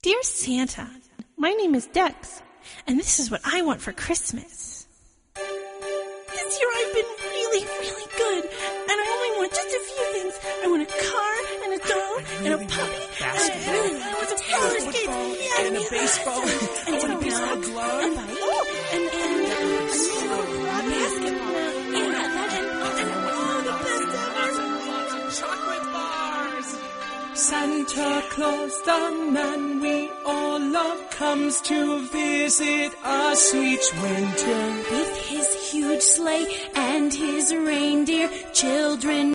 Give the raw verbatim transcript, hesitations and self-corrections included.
Dear Santa, my name is Dex, and this is what I want for Christmas. This year I've been really, really good, and I only want just a few things. I want a car, and a doll, and a puppy, and a, and I want some roller skates, yeah, and a baseball, and, and a baseball glove, and, oh, and, and, and a basketball, yeah, that, and, and oh, the best ever. Chocolate bars. Santa Claus, the man we all love, comes to visit us each winter. With his huge sleigh and his reindeer, children